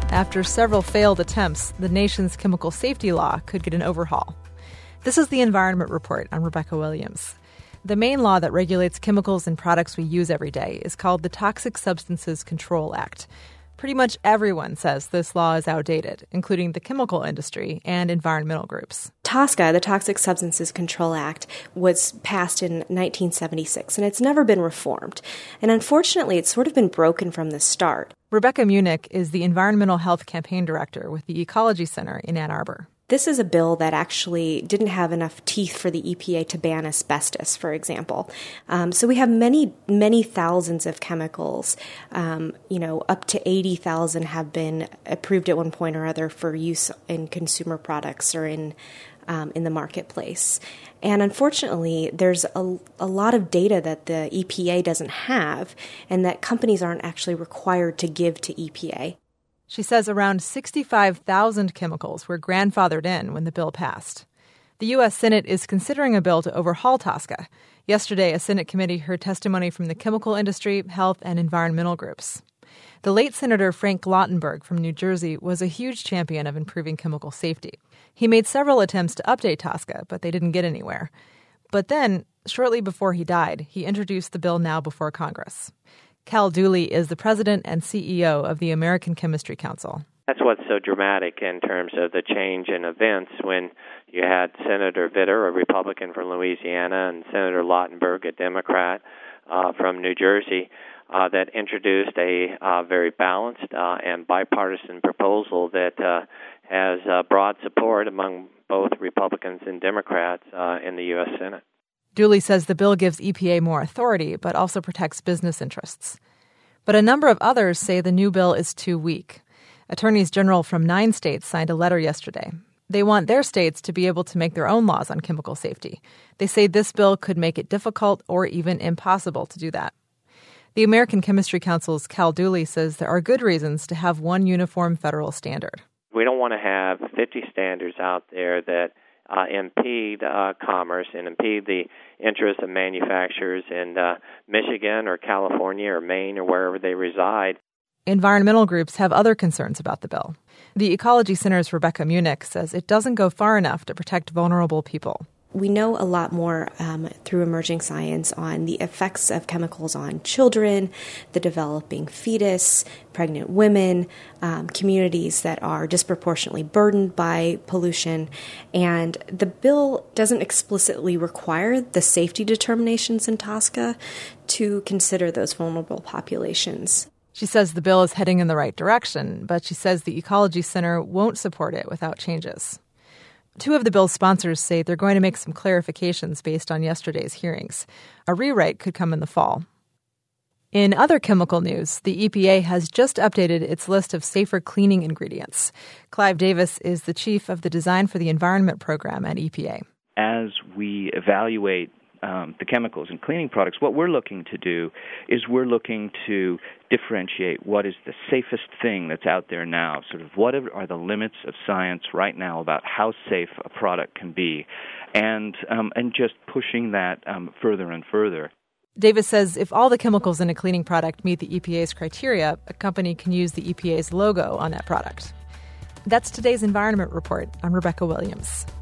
After several failed attempts, the nation's chemical safety law could get an overhaul. This is the Environment Report. I'm Rebecca Williams. The main law that regulates chemicals and products we use every day is called the Toxic Substances Control Act. Pretty much everyone says this law is outdated, including the chemical industry and environmental groups. TSCA, the Toxic Substances Control Act, was passed in 1976, and it's never been reformed. And unfortunately, it's sort of been broken from the start. Rebecca Munich is the Environmental Health Campaign Director with the Ecology Center in Ann Arbor. This is a bill that actually didn't have enough teeth for the EPA to ban asbestos, for example. So we have many, many thousands of chemicals. Up to 80,000 have been approved at one point or other for use in consumer products or in the marketplace. And unfortunately, there's a lot of data that the EPA doesn't have and that companies aren't actually required to give to EPA. She says around 65,000 chemicals were grandfathered in when the bill passed. The U.S. Senate is considering a bill to overhaul TSCA. Yesterday, a Senate committee heard testimony from the chemical industry, health, and environmental groups. The late Senator Frank Lautenberg from New Jersey was a huge champion of improving chemical safety. He made several attempts to update TSCA, but they didn't get anywhere. But then, shortly before he died, he introduced the bill now before Congress. Cal Dooley is the president and CEO of the American Chemistry Council. That's what's so dramatic in terms of the change in events when you had Senator Vitter, a Republican from Louisiana, and Senator Lautenberg, a Democrat from New Jersey, that introduced a very balanced and bipartisan proposal that has broad support among both Republicans and Democrats in the U.S. Senate. Dooley says the bill gives EPA more authority, but also protects business interests. But a number of others say the new bill is too weak. Attorneys general from 9 states signed a letter yesterday. They want their states to be able to make their own laws on chemical safety. They say this bill could make it difficult or even impossible to do that. The American Chemistry Council's Cal Dooley says there are good reasons to have one uniform federal standard. We don't want to have 50 standards out there that impede commerce and impede the interests of manufacturers in Michigan or California or Maine or wherever they reside. Environmental groups have other concerns about the bill. The Ecology Center's Rebecca Munich says it doesn't go far enough to protect vulnerable people. We know a lot more through emerging science on the effects of chemicals on children, the developing fetus, pregnant women, communities that are disproportionately burdened by pollution. And the bill doesn't explicitly require the safety determinations in TSCA to consider those vulnerable populations. She says the bill is heading in the right direction, but she says the Ecology Center won't support it without changes. 2 of the bill's sponsors say they're going to make some clarifications based on yesterday's hearings. A rewrite could come in the fall. In other chemical news, the EPA has just updated its list of safer cleaning ingredients. Clive Davis is the chief of the Design for the Environment program at EPA. As we evaluate the chemicals in cleaning products, what we're looking to do is we're looking to differentiate what is the safest thing that's out there now, sort of what are the limits of science right now about how safe a product can be, and just pushing that further and further. Davis says if all the chemicals in a cleaning product meet the EPA's criteria, a company can use the EPA's logo on that product. That's today's Environment Report. I'm Rebecca Williams.